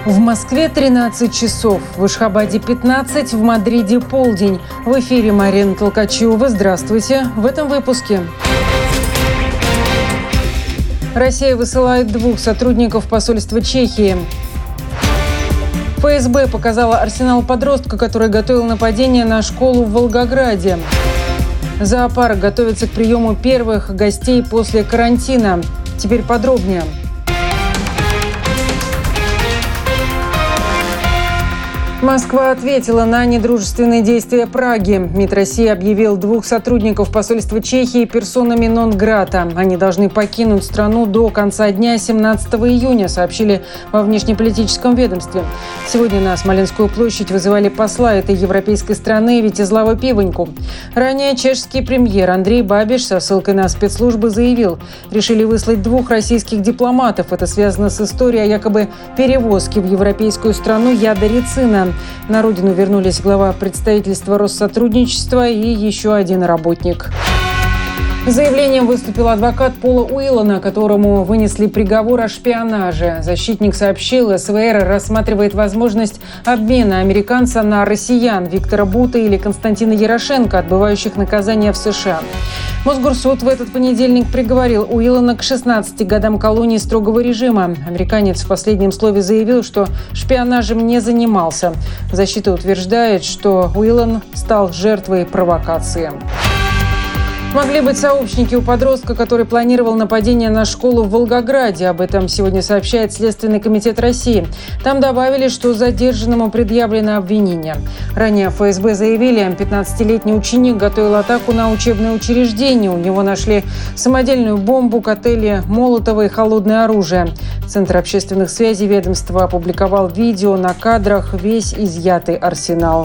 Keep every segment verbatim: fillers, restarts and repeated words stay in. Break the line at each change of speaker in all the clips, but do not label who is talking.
В Москве тринадцать часов, в Ашхабаде пятнадцать, в Мадриде полдень. В эфире Марина Толкачева. Здравствуйте. В этом выпуске. Россия высылает двух сотрудников посольства Чехии. ФСБ показала арсенал подростка, который готовил нападение на школу в Волгограде. Зоопарк готовится к приему первых гостей после карантина. Теперь подробнее. Москва ответила на недружественные действия Праги. МИД России объявил двух сотрудников посольства Чехии персонами нон-грата. Они должны покинуть страну до конца дня семнадцатого июня, сообщили во внешнеполитическом ведомстве. Сегодня на Смоленскую площадь вызывали посла этой европейской страны Вятислава Пивоньку. Ранее чешский премьер Андрей Бабиш со ссылкой на спецслужбы заявил, решили выслать двух российских дипломатов. Это связано с историей о якобы перевозке в европейскую страну яда рицина. На родину вернулись глава представительства Россотрудничества и еще один работник. С заявлением выступил адвокат Пола Уиллана, которому вынесли приговор о шпионаже. Защитник сообщил, СВР рассматривает возможность обмена американца на россиян Виктора Бута или Константина Ярошенко, отбывающих наказание в США. Мосгорсуд в этот понедельник приговорил Уиллана к шестнадцати годам колонии строгого режима. Американец в последнем слове заявил, что шпионажем не занимался. Защита утверждает, что Уиллан стал жертвой провокации. Могли быть сообщники у подростка, который планировал нападение на школу в Волгограде. Об этом сегодня сообщает Следственный комитет России. Там добавили, что задержанному предъявлено обвинение. Ранее ФСБ заявили, пятнадцатилетний ученик готовил атаку на учебное учреждение. У него нашли самодельную бомбу, коктейли Молотова и холодное оружие. Центр общественных связей ведомства опубликовал видео, на кадрах весь изъятый арсенал.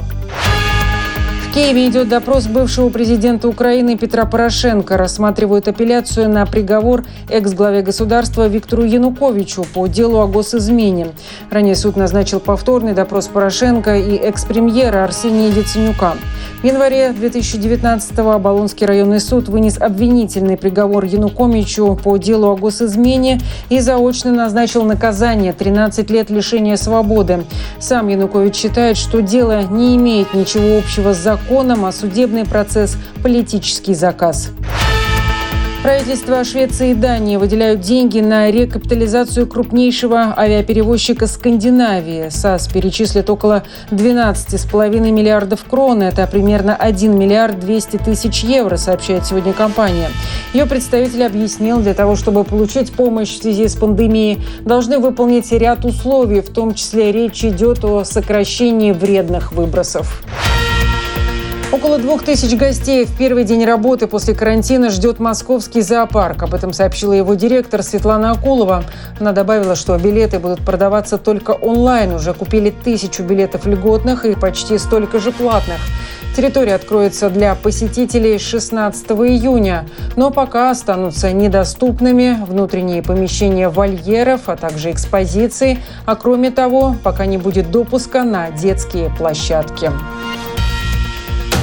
В Киеве идет допрос бывшего президента Украины Петра Порошенко. Рассматривают апелляцию на приговор экс-главе государства Виктору Януковичу по делу о госизмене. Ранее суд назначил повторный допрос Порошенко и экс-премьера Арсения Яценюка. В январе две тысячи девятнадцатого Оболонский районный суд вынес обвинительный приговор Януковичу по делу о госизмене и заочно назначил наказание – тринадцать лет лишения свободы. Сам Янукович считает, что дело не имеет ничего общего с законом, а судебный процесс – политический заказ. Правительства Швеции и Дании выделяют деньги на рекапитализацию крупнейшего авиаперевозчика Скандинавии. САС перечислит около двенадцати с половиной миллиардов крон. Это примерно один миллиард двести тысяч евро, сообщает сегодня компания. Ее представитель объяснил, для того, чтобы получить помощь в связи с пандемией, должны выполнить ряд условий, в том числе речь идет о сокращении вредных выбросов. Около двух тысяч гостей в первый день работы после карантина ждет московский зоопарк. Об этом сообщила его директор Светлана Акулова. Она добавила, что билеты будут продаваться только онлайн. Уже купили тысячу билетов льготных и почти столько же платных. Территория откроется для посетителей шестнадцатого июня, но пока останутся недоступными внутренние помещения вольеров, а также экспозиции. А кроме того, пока не будет допуска на детские площадки.